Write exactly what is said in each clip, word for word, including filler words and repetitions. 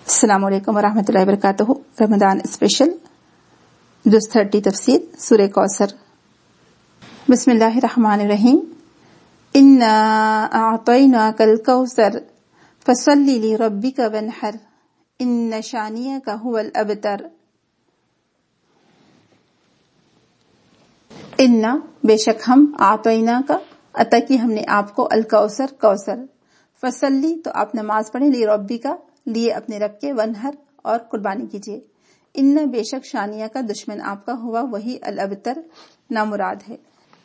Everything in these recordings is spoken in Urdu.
السلام علیکم ورحمۃ اللہ وبرکاتہ۔ رمضان اسپیشل جز تھرٹی تفسیر سورہ کوثر۔ بسم اللہ الرحمن الرحیم۔ انا اعطیناک الکوثر فصل لربک وانحر ان شانئک ھو الابتر۔ انا بے شک ہم اعطیناک عطا کی ہم نے آپ کو الکوثر کوثر، فصلی تو آپ نماز پڑھیں، لربک لیے اپنے رب کے، ونہر اور قربانی کیجیے، ان بے شک شانیہ کا دشمن آپ کا ہوا وہی الابتر نامراد ہے۔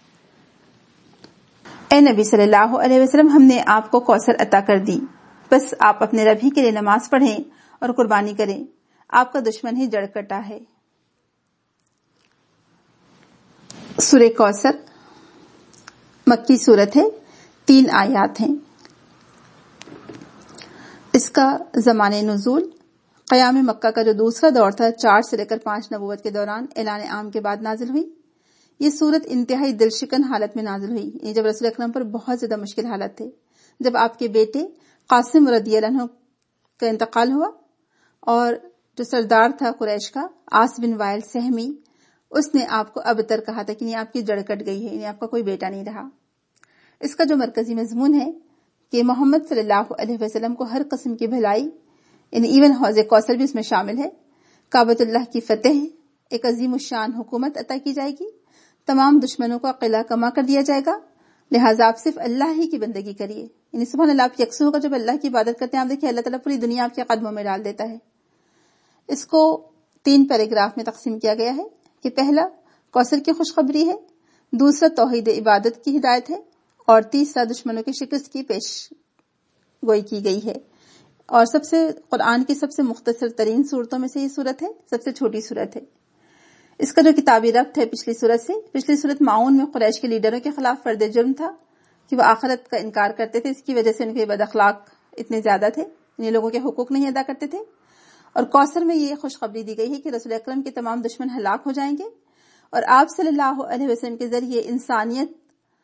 اے نبی صلی اللہ علیہ وسلم، ہم نے آپ کو کوثر عطا کر دی، بس آپ اپنے رب ہی کے لیے نماز پڑھیں اور قربانی کریں، آپ کا دشمن ہی جڑ کٹا ہے۔ سورہ کوثر مکی سورت ہے، تین آیات ہیں۔ اس کا زمان نزول قیام مکہ کا جو دوسرا دور تھا، چار سے لے کر پانچ نبوت کے دوران اعلان عام کے بعد نازل ہوئی۔ یہ سورت انتہائی دل شکن حالت میں نازل ہوئی، یعنی جب رسول اکرم پر بہت زیادہ مشکل حالت تھے، جب آپ کے بیٹے قاسم رضی اللہ عنہ کا انتقال ہوا اور جو سردار تھا قریش کا عاص بن وائل سہمی، اس نے آپ کو ابتر کہا تھا کہ یعنی آپ کی جڑ کٹ گئی ہے، یعنی آپ کا کوئی بیٹا نہیں رہا۔ اس کا جو مرکزی مضمون ہے کہ محمد صلی اللہ علیہ وسلم کو ہر قسم کی بھلائی، یعنی ایون حوض کوثر بھی اس میں شامل ہے، کعبۃ اللہ کی فتح، ایک عظیم الشان حکومت عطا کی جائے گی، تمام دشمنوں کا قلعہ کما کر دیا جائے گا، لہٰذا آپ صرف اللہ ہی کی بندگی کریے، یعنی سبحان اللہ آپ یکسو ہوگا جب اللہ کی عبادت کرتے ہیں۔ آپ دیکھیں اللہ تعالیٰ پوری دنیا آپ کے قدموں میں ڈال دیتا ہے۔ اس کو تین پیراگراف میں تقسیم کیا گیا ہے کہ پہلا کوثر کی خوشخبری ہے، دوسرا توحید عبادت کی ہدایت ہے، اور تیسرا دشمنوں کی شکست کی پیش گوئی کی گئی ہے۔ اور سب سے قرآن کی سب سے مختصر ترین صورتوں میں سے یہ صورت ہے، سب سے چھوٹی صورت ہے۔ اس کا جو کتابی ربط ہے پچھلی صورت سے، پچھلی صورت معاون میں قریش کے لیڈروں کے خلاف فرد جرم تھا کہ وہ آخرت کا انکار کرتے تھے، اس کی وجہ سے ان کے بد اخلاق اتنے زیادہ تھے، ان لوگوں کے حقوق نہیں ادا کرتے تھے۔ اور کوثر میں یہ خوشخبری دی گئی ہے کہ رسول اکرم کے تمام دشمن ہلاک ہو جائیں گے اور آپ صلی اللہ علیہ وسلم کے ذریعے انسانیت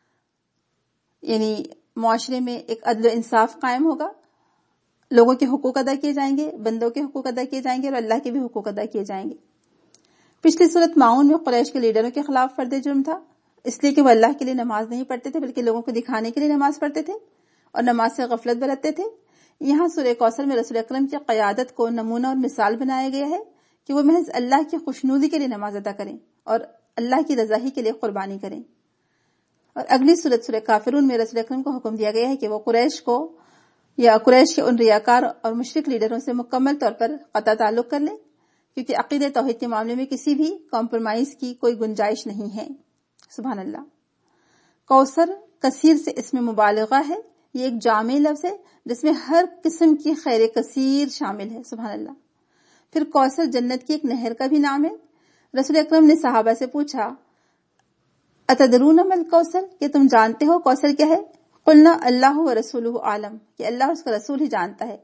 یعنی معاشرے میں ایک عدل و انصاف قائم ہوگا، لوگوں کے حقوق ادا کیے جائیں گے، بندوں کے حقوق ادا کیے جائیں گے اور اللہ کے بھی حقوق ادا کیے جائیں گے۔ پچھلی صورت معاون میں قریش کے لیڈروں کے خلاف فرد جرم تھا، اس لیے کہ وہ اللہ کے لیے نماز نہیں پڑھتے تھے بلکہ لوگوں کو دکھانے کے لیے نماز پڑھتے تھے اور نماز سے غفلت برتتے تھے۔ یہاں سورہ کوثر میں رسول اکرم کی قیادت کو نمونہ اور مثال بنایا گیا ہے کہ وہ محض اللہ کی خوشنودی کے لیے نماز ادا کریں اور اللہ کی رضا ہی کے لیے قربانی کریں۔ اور اگلی سورت سورہ کافرون میں رسول اکرم کو حکم دیا گیا ہے کہ وہ قریش کو یا قریش کے ان ریاکار اور مشرک لیڈروں سے مکمل طور پر قطع تعلق کر لیں، کیونکہ عقیدہ توحید کے معاملے میں کسی بھی کمپرومائز کی کوئی گنجائش نہیں ہے۔ سبحان اللہ۔ کوثر کثیر سے اس میں مبالغہ ہے، یہ ایک جامع لفظ ہے جس میں ہر قسم کی خیر کثیر شامل ہے۔ سبحان اللہ۔ پھر کوثر جنت کی ایک نہر کا بھی نام ہے۔ رسول اکرم نے صحابہ سے پوچھا، اتدرون ما الکوثر، کہ تم جانتے ہو کوثر کیا ہے؟ قلنا اللہ و رسولہ عالم، کہ اللہ اس کا رسول ہی جانتا ہے۔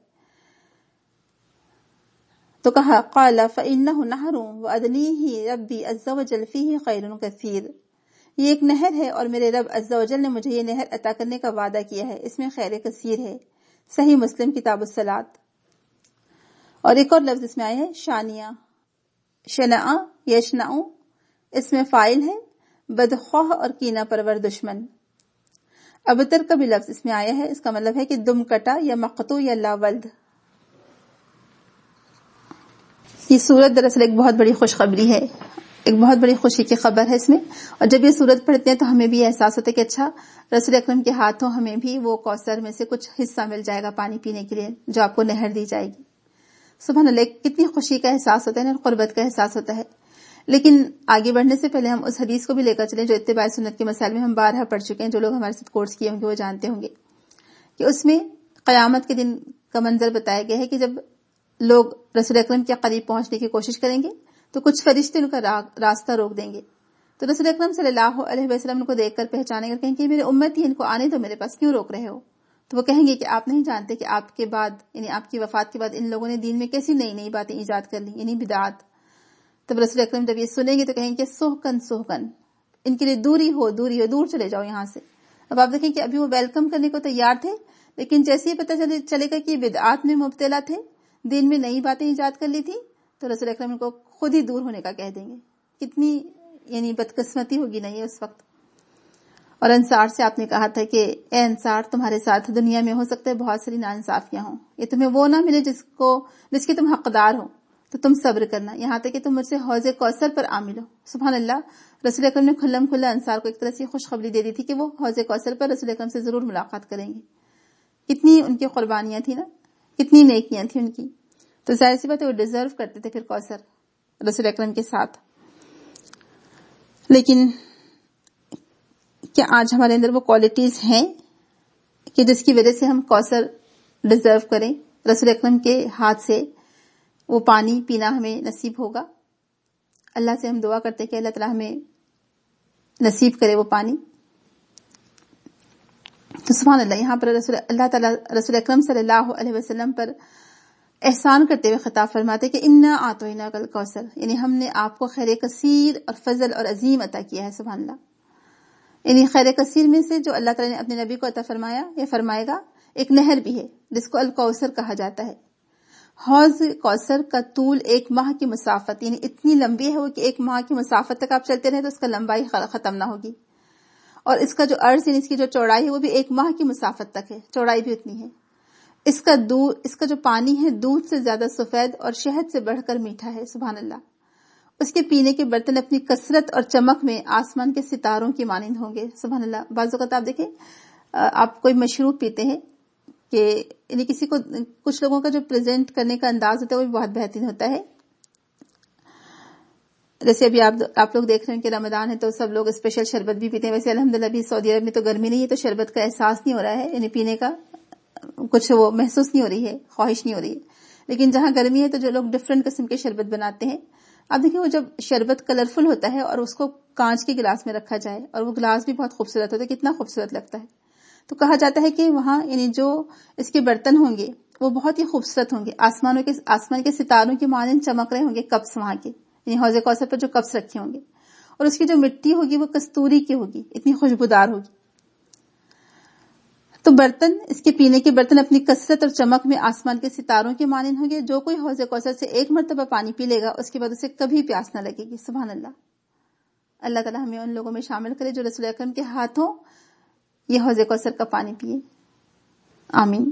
تو کہا قال فإنہ نہر وأدنیہ ربی عز وجل فیہ خیر کثیر، یہ ایک نہر ہے اور میرے رب عز وجل نے مجھے یہ نہر عطا کرنے کا وعدہ کیا ہے، اس میں خیر کثیر ہے۔ صحیح مسلم کتاب الصلاۃ۔ اور ایک اور لفظ اس میں آیا ہے شانیہ، شنع یشنع، اس میں فاعل ہے بدخواہ اور کینہ پرور دشمن۔ ابتر کا بھی لفظ اس میں آیا ہے، اس کا مطلب ہے کہ دم کٹا یا مقتو یا لا ولد۔ یہ سورت دراصل ایک بہت بڑی خوشخبری ہے، ایک بہت بڑی خوشی کی خبر ہے اس میں، اور جب یہ سورت پڑھتے ہیں تو ہمیں بھی احساس ہوتا ہے کہ اچھا رسول اکرم کے ہاتھوں ہمیں بھی وہ کوثر میں سے کچھ حصہ مل جائے گا پانی پینے کے لیے جو آپ کو نہر دی جائے گی۔ سبحان اللہ، کتنی خوشی کا احساس ہوتا ہے اور قربت کا احساس ہوتا ہے۔ لیکن آگے بڑھنے سے پہلے ہم اس حدیث کو بھی لے کر چلیں جو اتباع سنت کے مسائل میں ہم بارہا پڑھ چکے ہیں، جو لوگ ہمارے ساتھ کورس کیے ہوں گے وہ جانتے ہوں گے کہ اس میں قیامت کے دن کا منظر بتایا گیا ہے کہ جب لوگ رسول اکرم کے قریب پہنچنے کی کوشش کریں گے تو کچھ فرشتے ان کا راستہ روک دیں گے، تو رسول اکرم صلی اللہ علیہ وسلم ان کو دیکھ کر پہچانے گا، کہیں کہ میرے امت ہی، ان کو آنے تو میرے پاس کیوں روک رہے ہو؟ تو وہ کہیں گے کہ آپ نہیں جانتے کہ آپ کے بعد یعنی آپ کی وفات کے بعد ان لوگوں نے دین میں کیسی نئی نئی باتیں ایجاد کر لی، یعنی بدعات۔ تب رسول اکرم جب یہ سنیں گے تو کہیں گے سوہکن سوہکن، ان کے لیے دوری ہو دوری ہو، دور چلے جاؤ یہاں سے۔ اب آپ دیکھیں کہ ابھی وہ ویلکم کرنے کو تیار تھے، لیکن جیسے ہی پتہ چلے گا کہ بدعات میں مبتلا تھے، دین میں نئی باتیں ایجاد کر لی تھی تو رسول اکرم کو خود ہی دور ہونے کا کہہ دیں گے. کتنی یعنی بدقسمتی ہوگی نہیں اس وقت. اور انصار سے آپ نے کہا تھا کہ اے انصار تمہارے ساتھ دنیا میں ہو سکتا ہے بہت ساری ناانصافیاں ہوں, یہ تمہیں وہ نہ ملے جس کو جس کی تم حقدار ہو, تو تم صبر کرنا یہاں تک کہ تم مجھ سے حوض کوثر پر عامل ہو. سبحان اللہ, رسول اکرم نے کھلم کھلا انصار کو ایک طرح سے خوشخبری دے دی تھی کہ وہ حوض کوثر پر رسول اکرم سے ضرور ملاقات کریں گے. کتنی ان کی قربانیاں تھیں نا, کتنی نیکیاں تھیں ان کی, تو ظاہر سی بات ہے وہ ڈیزرو کرتے تھے پھر کوثر رسول اکرم کے ساتھ. لیکن کیا آج ہمارے اندر وہ کوالٹیز ہیں کہ جس کی وجہ سے ہم کوثر ڈیزرو کریں؟ رسول اکرم کے ہاتھ سے وہ پانی پینا ہمیں نصیب ہوگا. اللہ سے ہم دعا کرتے ہیں کہ اللہ تعالیٰ ہمیں نصیب کرے وہ پانی. تو سبحان اللہ, یہاں پر رسول اللہ تعالیٰ رسول اکرم صلی اللہ علیہ وسلم پر احسان کرتے ہوئے خطاب فرماتے کہ انا اعطیناک الکوثر, یعنی ہم نے آپ کو خیر کثیر اور فضل اور عظیم عطا کیا ہے. سبحان اللہ, یعنی خیر کثیر میں سے جو اللہ تعالیٰ نے اپنے نبی کو عطا فرمایا یا فرمائے گا ایک نہر بھی ہے جس کو الکوثر کہا جاتا ہے. حوض کوثر کا طول ایک ماہ کی مسافت, یعنی اتنی لمبی ہے وہ کہ ایک ماہ کی مسافت تک آپ چلتے رہے تو اس کا لمبائی ختم نہ ہوگی. اور اس کا جو عرض یعنی اس کی جو چوڑائی ہے وہ بھی ایک ماہ کی مسافت تک ہے, چوڑائی بھی اتنی ہے. اس کا دودھ اس کا جو پانی ہے دودھ سے زیادہ سفید اور شہد سے بڑھ کر میٹھا ہے. سبحان اللہ, اس کے پینے کے برتن اپنی کثرت اور چمک میں آسمان کے ستاروں کی مانند ہوں گے. سبحان اللہ, بعض اوقات آپ دیکھیں آپ کوئی مشروب پیتے ہیں کہ یعنی کسی کو کچھ لوگوں کا جو پریزنٹ کرنے کا انداز ہوتا ہے وہ بھی بہت بہترین ہوتا ہے. جیسے ابھی آپ آپ لوگ دیکھ رہے ہیں کہ رمضان ہے تو سب لوگ اسپیشل شربت بھی پیتے ہیں. ویسے الحمدللہ بھی سعودی عرب میں تو گرمی نہیں ہے تو شربت کا احساس نہیں ہو رہا ہے, یعنی پینے کا کچھ وہ محسوس نہیں ہو رہی ہے, خواہش نہیں ہو رہی ہے. لیکن جہاں گرمی ہے تو جو لوگ ڈفرینٹ قسم کے شربت بناتے ہیں, اب دیکھیں وہ جب شربت کلرفل ہوتا ہے اور اس کو کانچ کے گلاس میں رکھا جائے اور وہ گلاس بھی بہت خوبصورت ہوتا ہے, کتنا خوبصورت لگتا ہے. تو کہا جاتا ہے کہ وہاں یعنی جو اس کے برتن ہوں گے وہ بہت ہی خوبصورت ہوں گے, آسمانوں کے آسمان کے ستاروں کے مانند چمک رہے ہوں گے کپس وہاں کے, یعنی حوض کوثر پر جو کپس رکھے ہوں گے, اور اس کی جو مٹی ہوگی وہ کستوری کی ہوگی, اتنی خوشبودار ہوگی. تو برتن اس کے پینے کے برتن اپنی کثرت اور چمک میں آسمان کے ستاروں کے مانند ہوں گے. جو کوئی حوض کوثر سے ایک مرتبہ پانی پی لے گا اس کے بعد اسے کبھی پیاس نہ لگے گی. سبحان اللہ, اللہ تعالیٰ ہمیں ان لوگوں میں شامل کرے جو رسول اکرم کے ہاتھوں یہ حوض کوثر کا پانی پیے, آمین.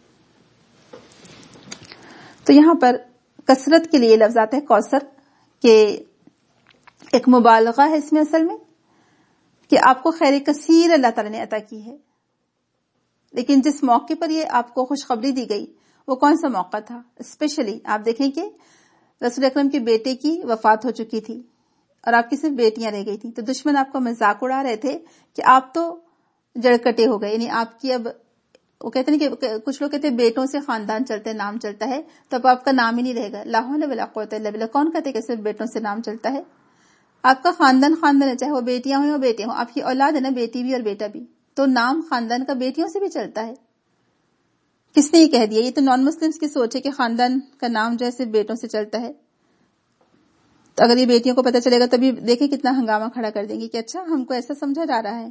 تو یہاں پر کثرت کے لیے لفظ آتا ہے کوثر, کہ ایک مبالغہ ہے اس میں اصل میں کہ آپ کو خیر کثیر اللہ تعالیٰ نے عطا کی ہے. لیکن جس موقع پر یہ آپ کو خوشخبری دی گئی وہ کون سا موقع تھا؟ اسپیشلی آپ دیکھیں کہ رسول اکرم کے بیٹے کی وفات ہو چکی تھی اور آپ کی صرف بیٹیاں رہ گئی تھیں. تو دشمن آپ کا مذاق اڑا رہے تھے کہ آپ تو جڑ کٹے ہو گئے, یعنی آپ کی اب وہ کہتے ہیں کہ کچھ لوگ کہتے ہیں بیٹوں سے خاندان چلتے ہیں, نام چلتا ہے, تو اب آپ کا نام ہی نہیں رہے گا. لا حول ولا قوت الا باللہ, کون کہتے کہ صرف بیٹوں سے نام چلتا ہے؟ آپ کا خاندان خاندان ہے, چاہے وہ بیٹیاں ہوں یا بیٹے ہوں, آپ کی اولاد ہے نا, بیٹی بھی اور بیٹا بھی, تو نام خاندان کا بیٹیوں سے بھی چلتا ہے. کس نے یہ کہہ دیا؟ یہ تو نان مسلمس کی سوچ ہے کہ خاندان کا نام جو ہے صرف بیٹوں سے چلتا ہے. تو اگر یہ بیٹیوں کو پتہ چلے گا تبھی دیکھیں کتنا ہنگامہ کھڑا کر دیں گی کہ اچھا ہم کو ایسا سمجھا جا رہا ہے.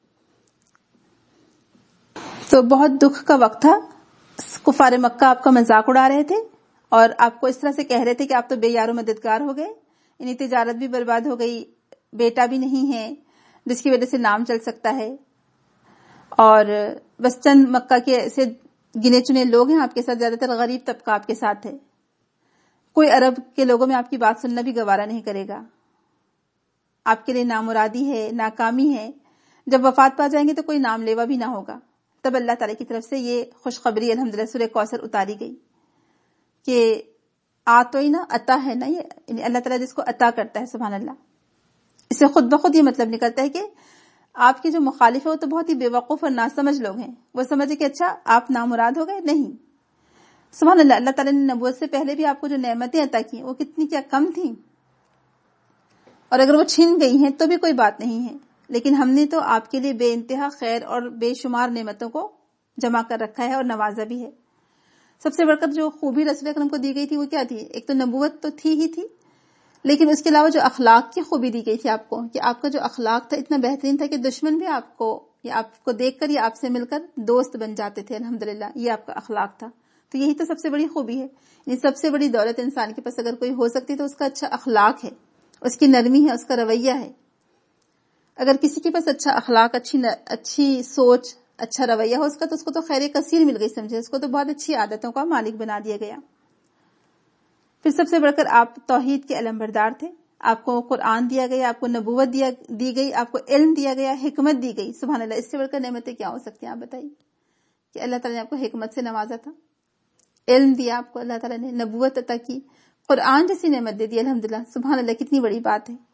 تو بہت دکھ کا وقت تھا. کفار مکہ آپ کا مذاق اڑا رہے تھے اور آپ کو اس طرح سے کہہ رہے تھے کہ آپ تو بے یار و مددگار ہو گئے, یعنی تجارت بھی برباد ہو گئی, بیٹا بھی نہیں ہے جس کی وجہ سے نام چل سکتا ہے, اور بس چند مکہ کے ایسے گنے چنے لوگ ہیں آپ کے ساتھ, زیادہ تر غریب طبقہ آپ کے ساتھ ہے, کوئی عرب کے لوگوں میں آپ کی بات سننا بھی گوارا نہیں کرے گا, آپ کے لیے نامرادی ہے, ناکامی ہے. جب وفات پا جائیں گے تو کوئی نام لیوا بھی نہ ہوگا. تب اللہ تعالیٰ کی طرف سے یہ خوشخبری الحمدللہ سورہ کوثر اتاری گئی کہ آتوئی نا عطا ہے نا, یہ یعنی اللہ تعالیٰ جس کو عطا کرتا ہے. سبحان اللہ, اسے خود بخود یہ مطلب نکلتا ہے کہ آپ کے جو مخالف ہے وہ تو بہت ہی بے وقوف اور ناسمجھ لوگ ہیں, وہ سمجھے کہ اچھا آپ نامراد ہو گئے. نہیں, سبحان اللہ, اللہ تعالیٰ نے نبوت سے پہلے بھی آپ کو جو نعمتیں عطا کی وہ کتنی کیا کم تھیں, اور اگر وہ چھن گئی ہیں تو بھی کوئی بات نہیں ہے, لیکن ہم نے تو آپ کے لیے بے انتہا خیر اور بے شمار نعمتوں کو جمع کر رکھا ہے اور نوازا بھی ہے. سب سے بڑھ کر جو خوبی رسول اکرم کو دی گئی تھی وہ کیا تھی؟ ایک تو نبوت تو تھی ہی تھی, لیکن اس کے علاوہ جو اخلاق کی خوبی دی گئی تھی آپ کو, کہ آپ کا جو اخلاق تھا اتنا بہترین تھا کہ دشمن بھی آپ کو یا آپ کو دیکھ کر یا آپ سے مل کر دوست بن جاتے تھے. الحمدللہ یہ آپ کا اخلاق تھا. تو تو یہی تو سب سے بڑی خوبی ہے. یعنی سب سے بڑی دولت انسان کے پاس اگر کوئی ہو سکتی تو اس کا اچھا اخلاق ہے, اس کی نرمی ہے, اس کا رویہ ہے. اگر کسی کے پاس اچھا اخلاق, اچھی اچھی سوچ, اچھا رویہ ہو اس کا, تو اس کو تو خیر کثیر مل گئی, سمجھے, اس کو تو بہت اچھی عادتوں کا مالک بنا دیا گیا. پھر سب سے بڑھ کر آپ توحید کے علمبردار تھے. آپ کو قرآن دیا گیا, آپ کو نبوت دیا دی گئی, آپ کو علم دیا گیا, حکمت دی گئی. سبحان اللہ, اس سے بڑھ کر نعمتیں کیا ہو سکتی ہیں آپ بتائیے, کہ اللہ تعالیٰ نے آپ کو حکمت سے نوازا تھا, علم دیا آپ کو اللہ تعالیٰ نے, نبوت عطا کی, قرآن جیسی نعمت دے دی. الحمدللہ, سبحان اللہ, کتنی بڑی بات ہے.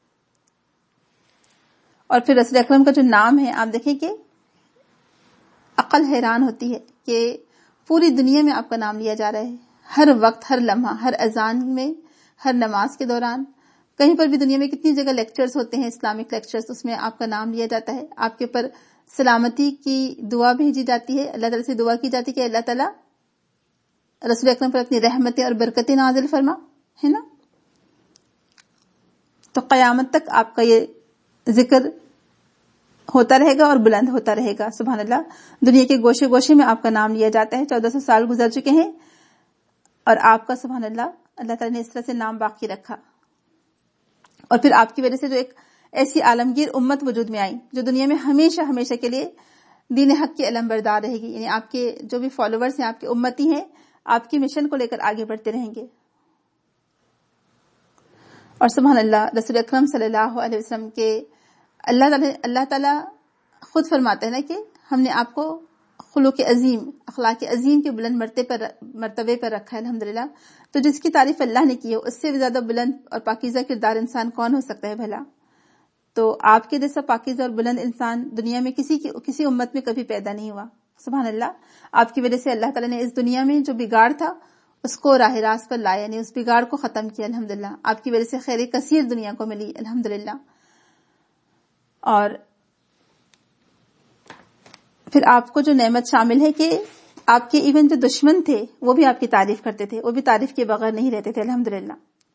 اور پھر رسول اکرم کا جو نام ہے, آپ دیکھیں کہ عقل حیران ہوتی ہے کہ پوری دنیا میں آپ کا نام لیا جا رہا ہے, ہر وقت, ہر لمحہ, ہر اذان میں, ہر نماز کے دوران, کہیں پر بھی دنیا میں کتنی جگہ لیکچرز ہوتے ہیں, اسلامک لیکچرز, اس میں آپ کا نام لیا جاتا ہے. آپ کے پر سلامتی کی دعا بھیجی جاتی ہے, اللہ تعالیٰ سے دعا کی جاتی ہے کہ اللہ تعالیٰ رسول اکرم پر اپنی رحمتیں اور برکتیں نازل فرما, ہے نا. تو قیامت تک آپ کا یہ ذکر ہوتا رہے گا اور بلند ہوتا رہے گا. سبحان اللہ, دنیا کے گوشے گوشے میں آپ کا نام لیا جاتا ہے. چودہ سو سال گزر چکے ہیں اور آپ کا سبحان اللہ اللہ تعالیٰ نے اس طرح سے نام باقی رکھا. اور پھر آپ کی وجہ سے جو ایک ایسی عالمگیر امت وجود میں آئی جو دنیا میں ہمیشہ ہمیشہ کے لیے دین حق کی علم بردار رہے گی. یعنی آپ کے جو بھی فالوورز ہیں, آپ کے امتی ہیں, آپ کی مشن کو لے کر آگے بڑھتے رہیں گے. اور سبحان اللہ, رسول اکرم صلی اللہ علیہ وسلم کے اللہ تعالیٰ اللہ تعالیٰ خود فرماتے ہیں نا کہ ہم نے آپ کو خلق عظیم, اخلاق عظیم کے بلند مرتبے پر مرتبے پر رکھا ہے. الحمدللہ, تو جس کی تعریف اللہ نے کی ہے اس سے زیادہ بلند اور پاکیزہ کردار انسان کون ہو سکتا ہے بھلا. تو آپ کے جیسا پاکیزہ اور بلند انسان دنیا میں کسی کی کسی امت میں کبھی پیدا نہیں ہوا. سبحان اللہ, آپ کی وجہ سے اللہ تعالیٰ نے اس دنیا میں جو بگاڑ تھا اس کو راہ راست پر لایا, یعنی اس بگاڑ کو ختم کیا. الحمدللہ, آپ کی وجہ سے خیر کثیر دنیا کو ملی. الحمدللہ. اور پھر آپ کو جو نعمت شامل ہے کہ آپ کے ایون جو دشمن تھے وہ بھی آپ کی تعریف کرتے تھے, وہ بھی تعریف کے بغیر نہیں رہتے تھے. الحمدللہ.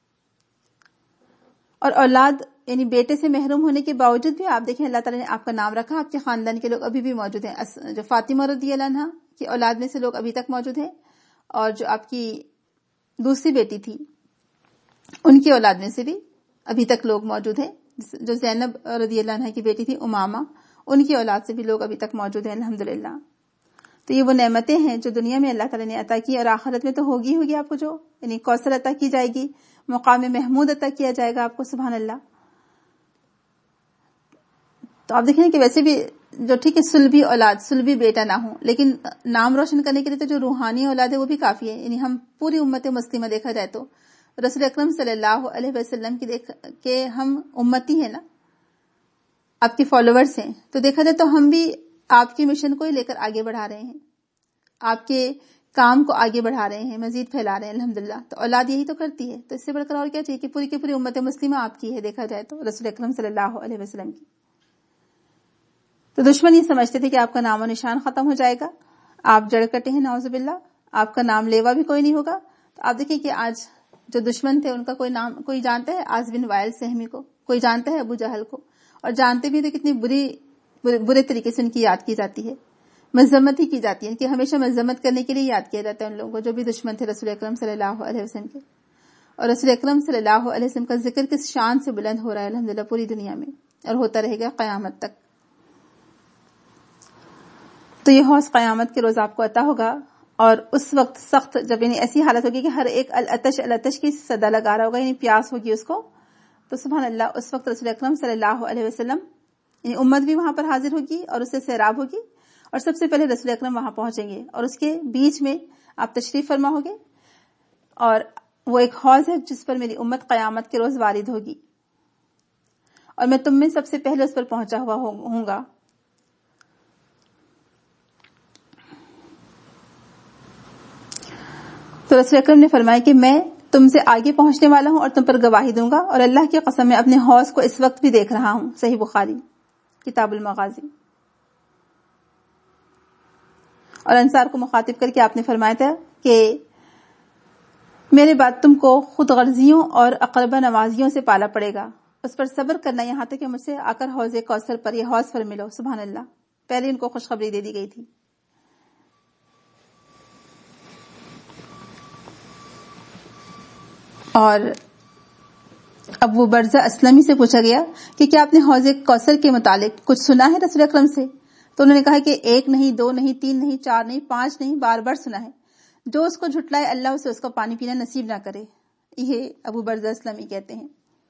اور اولاد یعنی بیٹے سے محروم ہونے کے باوجود بھی آپ دیکھیں اللہ تعالیٰ نے آپ کا نام رکھا. آپ کے خاندان کے لوگ ابھی بھی موجود ہیں, جو فاطمہ رضی اللہ عنہا کی اولاد میں سے لوگ ابھی تک موجود ہیں, اور جو آپ کی دوسری بیٹی تھی ان کی اولاد میں سے بھی ابھی تک لوگ موجود ہیں. جو زینب رضی اللہ عنہا کی بیٹی تھی امامہ, ان کی اولاد سے بھی لوگ ابھی تک موجود ہیں. الحمدللہ. تو یہ وہ نعمتیں ہیں جو دنیا میں اللہ تعالیٰ نے عطا کی, اور آخرت میں تو ہوگی ہوگی آپ کو, جو یعنی کوثر عطا کی جائے گی, مقام محمود عطا کیا جائے گا آپ کو. سبحان اللہ. تو آپ دیکھیں کہ ویسے بھی جو ٹھیک ہے سلبی اولاد, سلبی بیٹا نہ ہو, لیکن نام روشن کرنے کے لیے تو جو روحانی اولاد ہے وہ بھی کافی ہے. یعنی ہم پوری امت مسلمہ دیکھا جائے تو رسول اکرم صلی اللہ علیہ وسلم کی دیکھ کہ ہم امتی ہیں نا, آپ کے فالوورز ہیں, تو دیکھا جائے تو ہم بھی آپ کی مشن کو ہی لے کر آگے بڑھا رہے ہیں, آپ کے کام کو آگے بڑھا رہے ہیں, مزید پھیلا رہے ہیں. الحمدللہ. تو اولاد یہی تو کرتی ہے, تو اس سے بڑھ کر اور کیا چاہیے کہ پوری کی پوری امت مسلمہ آپ کی ہے دیکھا جائے تو, رسول اکرم صلی اللہ علیہ وسلم کی. تو دشمن یہ سمجھتے تھے کہ آپ کا نام و نشان ختم ہو جائے گا, آپ جڑ کٹے ہیں, نعوذ باللہ, آپ کا نام لیوا بھی کوئی نہیں ہوگا. تو آپ دیکھیں کہ آج جو دشمن تھے ان کا کوئی نام کوئی جانتا ہے آز بن وائل سہمی کو, کوئی جانتا ہے ابو جہل کو, اور جانتے بھی تو کتنی بری برے طریقے سے ان کی یاد کی جاتی ہے, مذمت ہی کی جاتی ہے, کہ ہمیشہ مذمت کرنے کے لیے یاد کیا جاتا ہے ان لوگوں کو جو بھی دشمن تھے رسول اکرم صلی اللہ علیہ وسلم کے. اور رسول اکرم صلی اللہ علیہ وسلم کا ذکر کس شان سے بلند ہو رہا ہے الحمدللہ پوری دنیا میں, اور ہوتا رہے گا قیامت تک. تو یہ حوض قیامت کے روز آپ کو عطا ہوگا, اور اس وقت سخت جب یعنی ایسی حالت ہوگی کہ ہر ایک الاتش الاتش کی صدا لگا رہا ہوگا, یعنی پیاس ہوگی اس کو. تو سبحان اللہ, اس وقت رسول اکرم صلی اللہ علیہ وسلم یعنی امت بھی وہاں پر حاضر ہوگی اور اس سے سیراب ہوگی, اور سب سے پہلے رسول اکرم وہاں پہنچیں گے, اور اس کے بیچ میں آپ تشریف فرما ہوگے, اور وہ ایک حوض ہے جس پر میری امت قیامت کے روز وارد ہوگی, اور میں تم میں سب سے پہلے اس پر پہنچا ہوا ہوں گا. تو رسول اکرم نے فرمایا کہ میں تم سے آگے پہنچنے والا ہوں اور تم پر گواہی دوں گا, اور اللہ کی قسم میں اپنے حوض کو اس وقت بھی دیکھ رہا ہوں. صحیح بخاری کتاب المغازی. اور انصار کو مخاطب کر کے آپ نے فرمایا تھا کہ میرے بعد تم کو خود غرضیوں اور اقربا نوازیوں سے پالا پڑے گا, اس پر صبر کرنا یہاں تک کہ مجھ سے آ کر حوض کوثر پر یہ حوض پر ملو. سبحان اللہ, پہلے ان کو خوشخبری دے دی گئی تھی. اور ابو برزہ اسلمی سے پوچھا گیا کہ کیا آپ نے حوض کوثر کے متعلق کچھ سنا ہے رسول اکرم سے؟ تو انہوں نے کہا کہ ایک نہیں، دو نہیں، تین نہیں، چار نہیں، پانچ نہیں، بار بار سنا ہے. جو اس کو جھٹلائے اللہ اسے اس کا پانی پینا نصیب نہ کرے. یہ ابو برزہ اسلمی کہتے ہیں.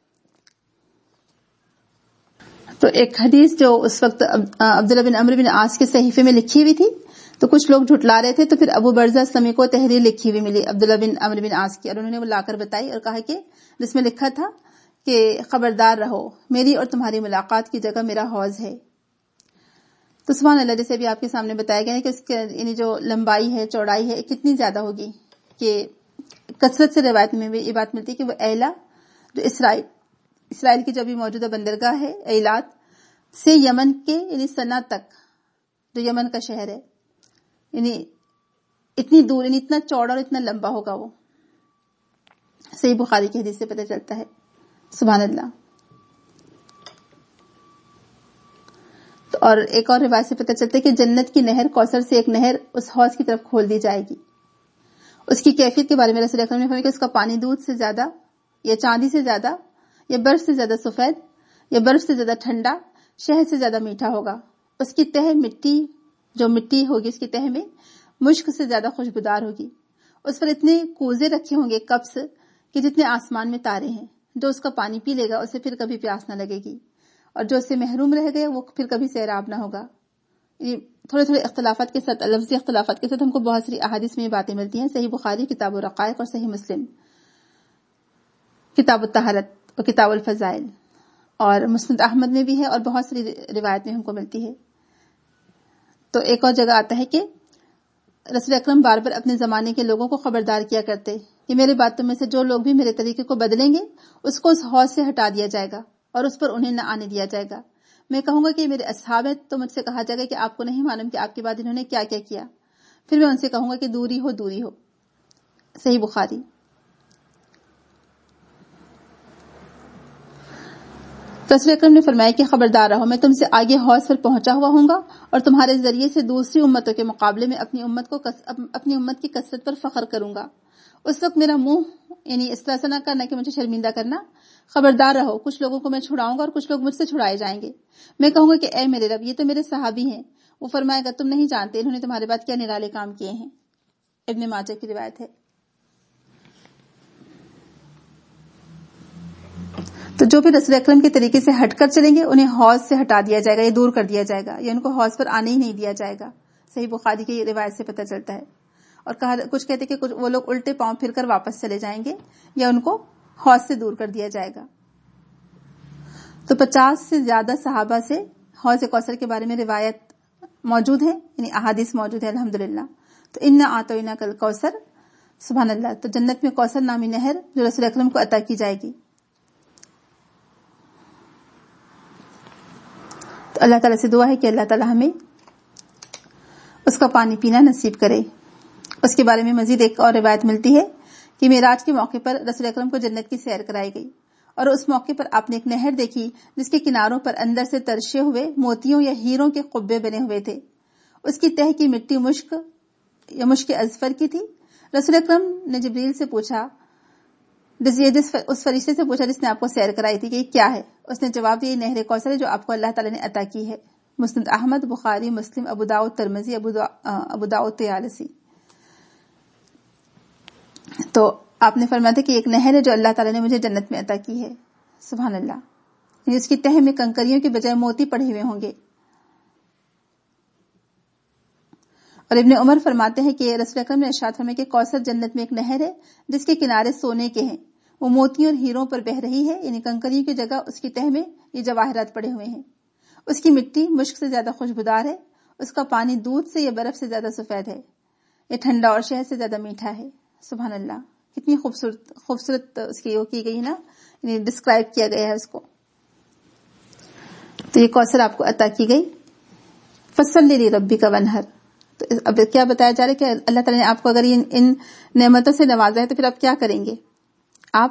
تو ایک حدیث جو اس وقت عبداللہ بن عمرو بن عاص کے صحیفے میں لکھی ہوئی تھی، تو کچھ لوگ جھٹلا رہے تھے، تو پھر ابو برزہ اسلمی کو تحریر لکھی ہوئی ملی عبداللہ بن عمرو بن عاص کی، اور انہوں نے وہ لا کر بتائی اور کہا کہ جس میں لکھا تھا کہ خبردار رہو، میری اور تمہاری ملاقات کی جگہ میرا حوض ہے. تو سبحان اللہ، جیسے ابھی آپ کے سامنے بتایا گیا ہے کہ اس کے یعنی جو لمبائی ہے، چوڑائی ہے، کتنی زیادہ ہوگی کہ کثرت سے روایت میں بھی یہ بات ملتی ہے کہ وہ ایلا جو اسرائیل اسرائیل کی جو بھی موجودہ بندرگاہ ہے ایلات سے یمن کے یعنی سنا تک، جو یمن کا شہر ہے، یعنی اتنی دور، یعنی اتنا چوڑا اور اتنا لمبا ہوگا وہ. صحیح بخاری کی حدیث سے پتہ چلتا ہے. سبحان اللہ. اور ایک اور روایت سے پتہ چلتا ہے کہ جنت کی نہر کوثر سے ایک نہر اس حوض کی طرف کھول دی جائے گی. اس کی کیفیت کے بارے میں رسول اکرم نے فرمایا کہ اس کا پانی دودھ سے زیادہ یا چاندی سے زیادہ یا برف سے زیادہ سفید یا برف سے زیادہ ٹھنڈا، شہد سے زیادہ میٹھا ہوگا. اس کی تہ مٹی جو مٹی ہوگی اس کی تہ میں مشک سے زیادہ خوشبودار ہوگی. اس پر اتنے کوزے رکھے ہوں گے، کپس، کہ جتنے آسمان میں تارے ہیں. جو اس کا پانی پی لے گا اسے پھر کبھی پیاس نہ لگے گی، اور جو اس سے محروم رہ گیا وہ پھر کبھی سیراب نہ ہوگا. یہ تھوڑے تھوڑے اختلافات کے ساتھ، لفظی اختلافات کے ساتھ ہم کو بہت ساری احادیث میں یہ باتیں ملتی ہیں. صحیح بخاری کتاب الرقائق اور صحیح مسلم کتاب الطہارت اور کتاب الفضائل، اور مسند احمد میں بھی ہے، اور بہت ساری روایت میں ہم کو ملتی ہے. تو ایک اور جگہ آتا ہے کہ رسول اکرم بار بار اپنے زمانے کے لوگوں کو خبردار کیا کرتے کہ میرے باتوں میں سے جو لوگ بھی میرے طریقے کو بدلیں گے اس کو اس حوض سے ہٹا دیا جائے گا اور اس پر انہیں نہ آنے دیا جائے گا. میں کہوں گا کہ میرے اصحاب ہیں، تو مجھ سے کہا جائے گا کہ آپ کو نہیں معلوم کہ آپ کے بعد انہوں نے کیا کیا کیا. پھر میں ان سے کہوں گا کہ دوری ہو دوری ہو. صحیح بخاری. رسول اکرم نے فرمایا کہ خبردار رہو، میں تم سے آگے حوض پر پہنچا ہوا ہوں گا اور تمہارے ذریعے سے دوسری امتوں کے مقابلے میں اپنی امت کو کس... اپنی امت کی کثرت پر فخر کروں گا. اس وقت میرا منہ یعنی اس طرح سے نہ کرنا کہ مجھے شرمندہ کرنا. خبردار رہو، کچھ لوگوں کو میں چھڑاؤں گا اور کچھ لوگ مجھ سے چھڑائے جائیں گے. میں کہوں گا کہ اے میرے رب، یہ تو میرے صحابی ہیں. وہ فرمائے گا تم نہیں جانتے انہوں نے تمہارے بعد کیا نرالے کام کیے ہیں. ابن ماجہ کی روایت ہے. تو جو بھی رسول اکرم کے طریقے سے ہٹ کر چلیں گے انہیں حوض سے ہٹا دیا جائے گا یا دور کر دیا جائے گا، یا ان کو حوض پر آنے ہی نہیں دیا جائے گا. صحیح بخاری کی روایت سے پتہ چلتا ہے. اور کہا کچھ کہتے کہ وہ لوگ الٹے پاؤں پھر کر واپس چلے جائیں گے یا ان کو حوض سے دور کر دیا جائے گا. تو پچاس سے زیادہ صحابہ سے حوض کوثر کے بارے میں روایت موجود ہے، یعنی احادیث موجود ہے الحمدللہ. تو انا اعطیناک الکوثر، سبحان اللہ. تو جنت میں کوثر نامی نہر جو رسول اکرم کو عطا کی جائے گی. تو اللہ تعالیٰ سے دعا ہے کہ اللہ تعالیٰ ہمیں اس کا پانی پینا نصیب کرے. اس کے بارے میں مزید ایک اور روایت ملتی ہے کہ معراج کے موقع پر رسول اکرم کو جنت کی سیر کرائی گئی، اور اس موقع پر آپ نے ایک نہر دیکھی جس کے کناروں پر اندر سے ترشے ہوئے موتیوں یا ہیروں کے قبے بنے ہوئے تھے. اس کی تہ کی مٹی مشک یا مشک ازفر کی تھی. رسول اکرم نے جبریل سے پوچھا، اس فرشتے سے پوچھا جس نے آپ کو سیر کرائی تھی کہ یہ کیا ہے؟ اس نے جواب دیا، نہر کوثر ہے جو آپ کو اللہ تعالیٰ نے عطا کی ہے. مسند احمد، بخاری، مسلم، ابو داؤد، ترمذی، ابو داؤد طیالسی. تو آپ نے فرمایا تھا کہ ایک نہر ہے جو اللہ تعالیٰ نے مجھے جنت میں عطا کی ہے. سبحان اللہ. یعنی اس کی تہ میں کنکریوں کے بجائے موتی پڑے ہوئے ہوں گے. اور ابن عمر فرماتے ہیں کہ رسول اکرم نے ارشاد فرمایا کہ کوثر جنت میں ایک نہر ہے جس کے کنارے سونے کے ہیں، وہ موتیوں اور ہیروں پر بہ رہی ہے، یعنی کنکریوں کی جگہ اس کی تہ میں یہ جواہرات پڑے ہوئے ہیں. اس کی مٹی مشک سے زیادہ خوشبودار ہے، اس کا پانی دودھ سے یا برف سے زیادہ سفید ہے، یہ ٹھنڈا اور شہد سے زیادہ میٹھا ہے. سبحان اللہ. کتنی خوبصورت خوبصورت اس کی وہ کی گئی نا، یعنی ڈسکرائب کیا گیا ہے اس کو. تو یہ کوثر آپ کو عطا کی گئی. فصلی لربک ونحر. تو اب کیا بتایا جا رہا ہے کہ اللہ تعالیٰ نے آپ کو اگر ان, ان نعمتوں سے نوازا ہے تو پھر آپ کیا کریں گے؟ آپ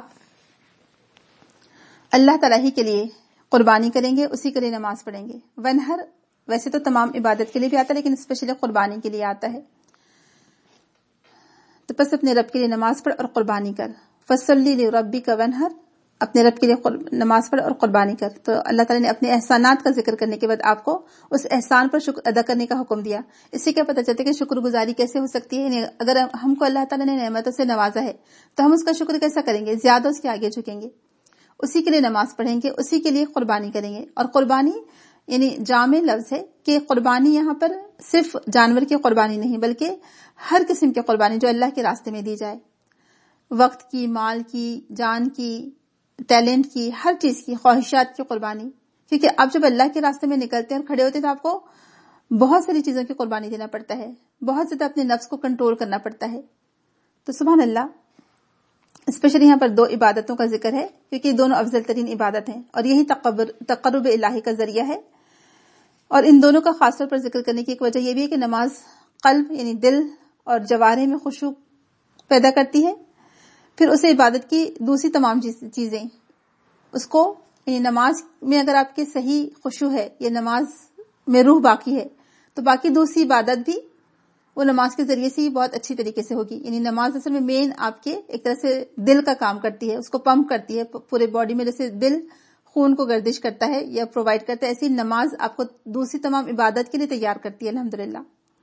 اللہ تعالیٰ ہی کے لیے قربانی کریں گے، اسی کے لیے نماز پڑھیں گے. ونحر ویسے تو تمام عبادت کے لیے بھی آتا ہے لیکن اسپیشلی قربانی کے لیے آتا ہے. تو بس اپنے رب کے لیے نماز پڑھ اور قربانی کر. فصلی لربک وانحر، اپنے رب کے لیے نماز پڑھ اور قربانی کر. تو اللہ تعالیٰ نے اپنے احسانات کا ذکر کرنے کے بعد آپ کو اس احسان پر شکر ادا کرنے کا حکم دیا. اس سے کیا پتہ چلتا ہے کہ شکر گزاری کیسے ہو سکتی ہے. یعنی اگر ہم کو اللہ تعالیٰ نے نعمتوں سے نوازا ہے تو ہم اس کا شکر کیسا کریں گے؟ زیادہ اس کے آگے جھکیں گے، اسی کے لیے نماز پڑھیں گے، اسی کے لیے قربانی کریں گے. اور قربانی یعنی جامع لفظ ہے کہ قربانی یہاں پر صرف جانور کی قربانی نہیں بلکہ ہر قسم کی قربانی جو اللہ کے راستے میں دی جائے، وقت کی، مال کی، جان کی، ٹیلنٹ کی، ہر چیز کی، خواہشات کی قربانی. کیونکہ آپ جب اللہ کے راستے میں نکلتے ہیں اور کھڑے ہوتے ہیں تو آپ کو بہت ساری چیزوں کی قربانی دینا پڑتا ہے، بہت زیادہ اپنے نفس کو کنٹرول کرنا پڑتا ہے. تو سبحان اللہ، اسپیشلی یہاں پر دو عبادتوں کا ذکر ہے کیونکہ دونوں افضل ترین عبادت ہیں اور یہی تقرب الہی کا ذریعہ ہے. اور ان دونوں کا خاص طور پر ذکر کرنے کی ایک وجہ یہ بھی ہے کہ نماز قلب یعنی دل اور جوارح میں خشوع پیدا کرتی ہے. پھر اسے عبادت کی دوسری تمام چیزیں اس کو یعنی نماز میں اگر آپ کے صحیح خشوع ہے یا نماز میں روح باقی ہے تو باقی دوسری عبادت بھی وہ نماز کے ذریعے سے ہی بہت اچھی طریقے سے ہوگی. یعنی نماز اصل میں مین آپ کے ایک طرح سے دل کا کام کرتی ہے، اس کو پمپ کرتی ہے پورے باڈی میں. جیسے دل خون کو گردش کرتا ہے یا پرووائڈ کرتا ہے، ایسی نماز آپ کو دوسری تمام عبادت کے لیے تیار کرتی ہے الحمدللہ.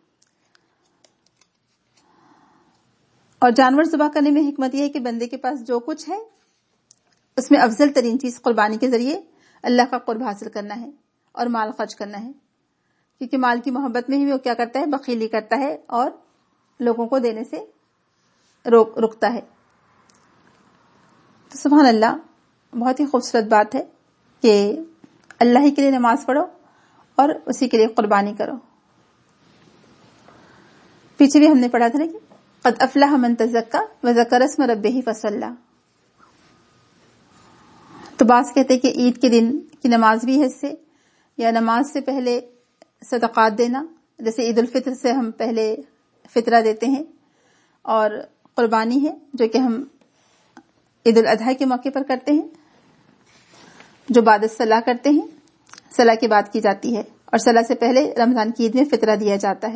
اور جانور ذبح کرنے میں حکمت یہ ہے کہ بندے کے پاس جو کچھ ہے اس میں افضل ترین چیز قربانی کے ذریعے اللہ کا قرب حاصل کرنا ہے اور مال خرچ کرنا ہے. کیونکہ مال کی محبت میں ہی وہ کیا کرتا ہے؟ بخیلی کرتا ہے اور لوگوں کو دینے سے روک رکتا ہے. تو سبحان اللہ، بہت ہی خوبصورت بات ہے کہ اللہ ہی کے لیے نماز پڑھو اور اسی کے لیے قربانی کرو. پیچھے بھی ہم نے پڑھا تھا نا کہ قد افلح من تزکا وذکر اسم ربہ فصلی. تو بعض کہتے ہیں کہ عید کے دن کی نماز بھی ہے اس سے، یا نماز سے پہلے صدقات دینا، جیسے عید الفطر سے ہم پہلے فطرہ دیتے ہیں، اور قربانی ہے جو کہ ہم عید الاضحیٰ کے موقع پر کرتے ہیں، جو بعد الصلاح کرتے ہیں، صلاح کے بعد کی جاتی ہے، اور صلاح سے پہلے رمضان کی عید میں فطرہ دیا جاتا ہے.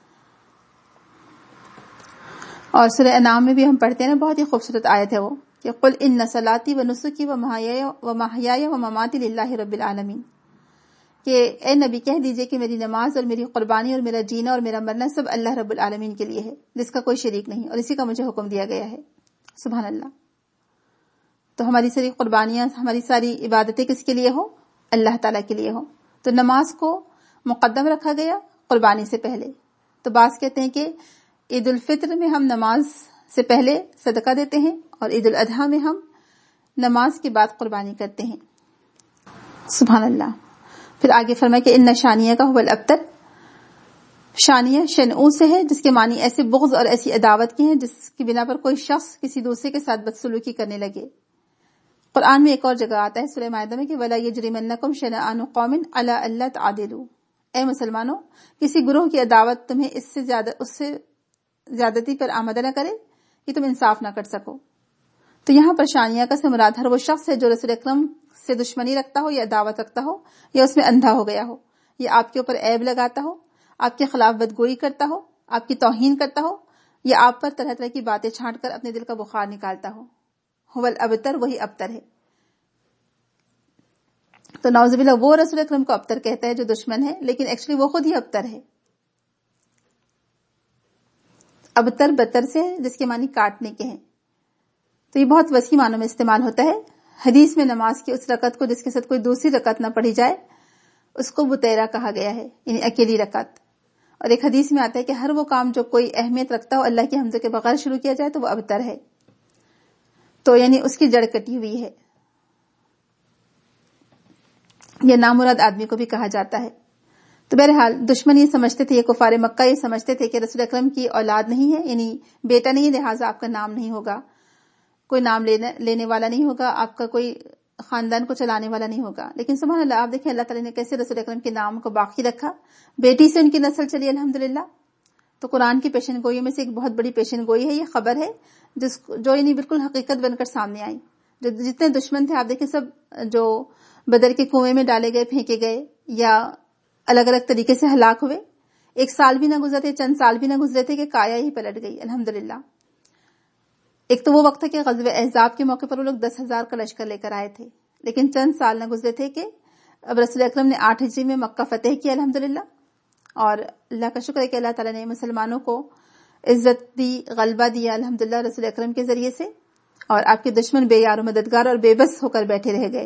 اور سورہ انعام میں بھی ہم پڑھتے ہیں نا، بہت ہی خوبصورت آیت ہے وہ کہ قل ان صلاتی و نسکی و محیای و مماتی للہ رب العالمین، کہ اے نبی کہہ دیجئے کہ میری نماز اور میری قربانی اور میرا جینا اور میرا مرنا سب اللہ رب العالمین کے لیے ہے جس کا کوئی شریک نہیں، اور اسی کا مجھے حکم دیا گیا ہے. سبحان اللہ. تو ہماری ساری قربانیاں، ہماری ساری عبادتیں کس کے لیے ہو؟ اللہ تعالیٰ کے لیے ہو. تو نماز کو مقدم رکھا گیا قربانی سے پہلے. تو بعض کہتے ہیں کہ عید الفطر میں ہم نماز سے پہلے صدقہ دیتے ہیں اور عید الاضحیٰ میں ہم نماز کے بعد قربانی کرتے ہیں. سبحان اللہ. پھر آگے فرمائے کہ ان شانیہ کا هو الابتر. شانیہ شنعو سے ہے جس کے معنی ایسے بغض اور ایسی عداوت کی ہیں جس کی بنا پر کوئی شخص کسی دوسرے کے ساتھ بدسلوکی کرنے لگے. قرآن میں ایک اور جگہ آتا ہے سورہ مائدہ میں کہ وَلَا يَجْرِمَنَّكُمْ شَنَآنُ قَوْمٍ عَلَىٰ أَلَّا تَعْدِلُوا. اے مسلمانوں، کسی گروہ کی عداوت تمہیں اس سے زیادہ اس سے زیادتی پر آمدہ نہ کرے کہ تم انصاف نہ کر سکو. تو یہاں پر شانیہ کا سے مراد ہر وہ شخص ہے جو رسول اکرم سے دشمنی رکھتا ہو یا دعوت رکھتا ہو یا اس میں اندھا ہو گیا ہو، یا آپ کے اوپر عیب لگاتا ہو، آپ کے خلاف بدگوئی کرتا ہو، آپ کی توہین کرتا ہو، یا آپ پر طرح طرح کی باتیں چھانٹ کر اپنے دل کا بخار نکالتا ہو. هو الابتر، وہی ابتر ہے. تو نعوذ باللہ وہ رسول اکرم کو ابتر کہتا ہے جو دشمن ہے، لیکن ایکچولی وہ خود ہی ابتر ہے. ابتر بتر سے جس کے معنی کاٹنے کے ہیں. تو یہ بہت وسیع معنوں میں استعمال ہوتا ہے. حدیث میں نماز کی اس رکعت کو جس کے ساتھ کوئی دوسری رکعت نہ پڑھی جائے اس کو بتیرا کہا گیا ہے، یعنی اکیلی رکعت. اور ایک حدیث میں آتا ہے کہ ہر وہ کام جو کوئی اہمیت رکھتا ہو اللہ کی حمد کے بغیر شروع کیا جائے تو وہ ابتر ہے. تو یعنی اس کی جڑ کٹی ہوئی ہے. یہ نامراد آدمی کو بھی کہا جاتا ہے. تو بہرحال دشمن یہ سمجھتے تھے، یہ کفار مکہ یہ سمجھتے تھے کہ رسول اکرم کی اولاد نہیں ہے، یعنی بیٹا نہیں ہے، لہٰذا آپ کا نام نہیں ہوگا، کوئی نام لینے لینے والا نہیں ہوگا، آپ کا کوئی خاندان کو چلانے والا نہیں ہوگا. لیکن سبحان اللہ، آپ دیکھیں اللہ تعالیٰ نے کیسے رسول اکرم کے نام کو باقی رکھا. بیٹی سے ان کی نسل چلی الحمدللہ. تو قرآن کی پیشن گوئیوں میں سے ایک بہت بڑی پیشن گوئی ہے، یہ خبر ہے جس جو یعنی بالکل حقیقت بن کر سامنے آئی. جو جتنے دشمن تھے آپ دیکھیں سب جو بدر کے کنویں میں ڈالے گئے، پھینکے گئے یا الگ الگ طریقے سے ہلاک ہوئے. ایک سال بھی نہ گزرے، چند سال بھی نہ گزرے تھے کہ کایا ہی پلٹ گئی الحمدللہ. ایک تو وہ وقت تھا کہ غزوہ احزاب کے موقع پر وہ لوگ دس ہزار کا لشکر لے کر آئے تھے، لیکن چند سال نہ گزرے تھے کہ اب رسول اکرم نے آٹھ ہجری میں مکہ فتح کیا الحمدللہ، اور اللہ کا شکر ہے کہ اللہ تعالیٰ نے مسلمانوں کو عزت دی، غلبہ دیا الحمدللہ رسول اکرم کے ذریعے سے، اور آپ کے دشمن بے یار و مددگار اور بے بس ہو کر بیٹھے رہ گئے،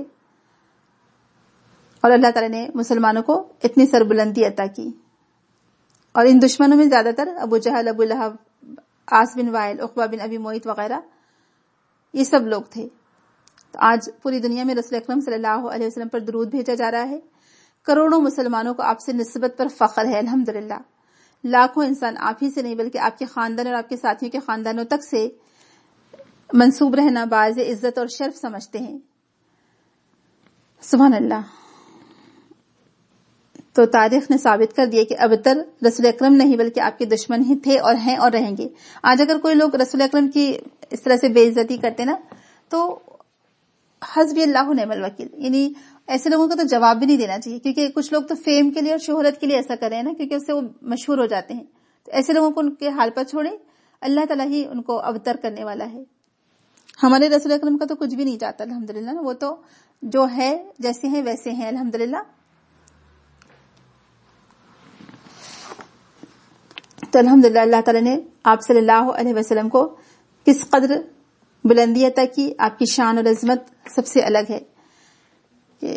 اور اللہ تعالیٰ نے مسلمانوں کو اتنی سربلندی عطا کی۔ اور ان دشمنوں میں زیادہ تر ابو جہل، ابو لہب، عاص بن وائل، عقبہ بن ابی معیط وغیرہ یہ سب لوگ تھے۔ تو آج پوری دنیا میں رسول اکرم صلی اللہ علیہ وسلم پر درود بھیجا جا رہا ہے، کروڑوں مسلمانوں کو آپ سے نسبت پر فخر ہے الحمدللہ، لاکھوں انسان آپ ہی سے نہیں بلکہ آپ کے خاندان اور آپ کے ساتھیوں کے خاندانوں تک سے منسوب رہنا باعث عزت اور شرف سمجھتے ہیں، سبحان اللہ۔ تو تاریخ نے ثابت کر دیا کہ ابتر رسول اکرم نہیں بلکہ آپ کے دشمن ہی تھے اور ہیں اور رہیں گے۔ آج اگر کوئی لوگ رسول اکرم کی اس طرح سے بے عزتی کرتے نا تو حسبی اللہ نعم الوکیل، یعنی ایسے لوگوں کا تو جواب بھی نہیں دینا چاہیے، کیونکہ کچھ لوگ تو فیم کے لیے اور شہرت کے لیے ایسا کر رہے ہیں نا، کیونکہ اس سے وہ مشہور ہو جاتے ہیں۔ تو ایسے لوگوں کو ان کے حال پر چھوڑیں، اللہ تعالیٰ ہی ان کو ابتر کرنے والا ہے۔ ہمارے رسول اکرم کا تو کچھ بھی نہیں جاتا الحمدللہ، وہ تو جو ہے جیسے ہیں ویسے ہیں الحمدللہ۔ تو الحمدللہ اللہ تعالیٰ نے آپ صلی اللہ علیہ وسلم کو کس قدر بلندی عطا کی، آپ کی شان اور عظمت سب سے الگ ہے کہ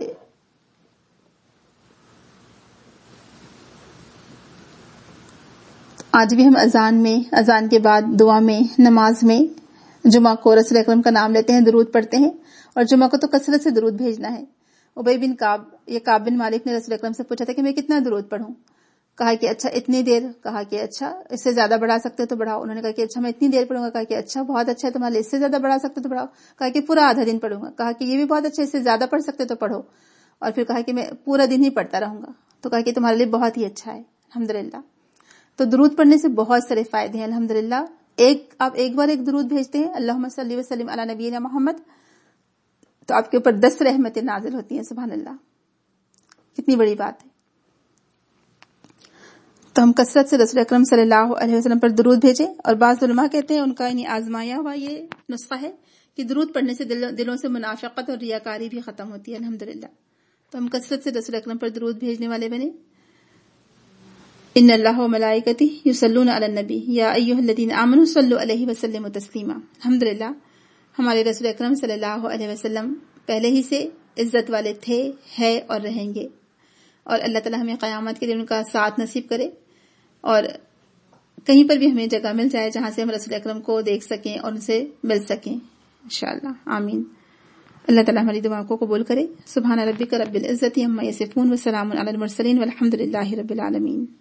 آج بھی ہم اذان میں، اذان کے بعد دعا میں، نماز میں جمعہ کو رسول اکرم کا نام لیتے ہیں، درود پڑھتے ہیں، اور جمعہ کو تو کثرت سے درود بھیجنا ہے۔ ابی بن کعب یا کعب بن مالک نے رسول اکرم سے پوچھا تھا کہ میں کتنا درود پڑھوں؟ کہا کہ اچھا اتنی دیر، کہا کہ اچھا اس سے زیادہ بڑھا سکتے تو بڑھاؤ، انہوں نے کہا کہ اچھا میں اتنی دیر پڑھوں گا، کہا کہ اچھا بہت اچھا ہے تمہارے لیے، اس سے زیادہ بڑھا سکتے تو بڑھاؤ، کہا کہ پورا آدھا دن پڑھوں گا، کہا کہ یہ بھی بہت اچھا، اس سے زیادہ پڑھ سکتے تو پڑھو، اور پھر کہا کہ میں پورا دن ہی پڑھتا رہوں گا، تو کہا کہ تمہارے لیے بہت ہی اچھا ہے الحمدللہ۔ تو درود پڑھنے سے بہت سارے فائدے ہیں الحمدللہ۔ ایک آپ ایک بار ایک درود بھیجتے ہیں اللہم صلی وسلم علی نبینا محمد، تو آپ کے اوپر دس رحمتیں نازل ہوتی ہیں، سبحان اللہ، کتنی بڑی بات ہے۔ تو ہم کثرت سے رسول اکرم صلی اللہ علیہ وسلم پر درود بھیجیں، اور بعض علماء کہتے ہیں ان کا یعنی آزمایا ہوا یہ نسخہ ہے کہ درود پڑھنے سے دل دلوں سے منافقت اور ریاکاری بھی ختم ہوتی ہے الحمدللہ۔ تو ہم کثرت سے رسول اکرم پر درود بھیجنے والے بنے۔ ان اللہ و ملائکتہ یصلون علی النبی یا ایھا الذین آمنوا صلوا علیہ وسلموا تسلیما۔ الحمدللہ ہمارے رسول اکرم صلی اللہ علیہ وسلم پہلے ہی سے عزت والے تھے، ہے اور رہیں گے، اور اللہ تعالیٰ ہمیں قیامت کے لیے ان کا ساتھ نصیب کرے، اور کہیں پر بھی ہمیں جگہ مل جائے جہاں سے ہم رسول اکرم کو دیکھ سکیں اور ان سے مل سکیں انشاءاللہ، آمین۔ اللہ تعالیٰ ہماری دعا کو قبول کرے۔ سبحان ربک رب العزت عما یصفون وسلام علی المرسلین والحمد للہ رب العالمین۔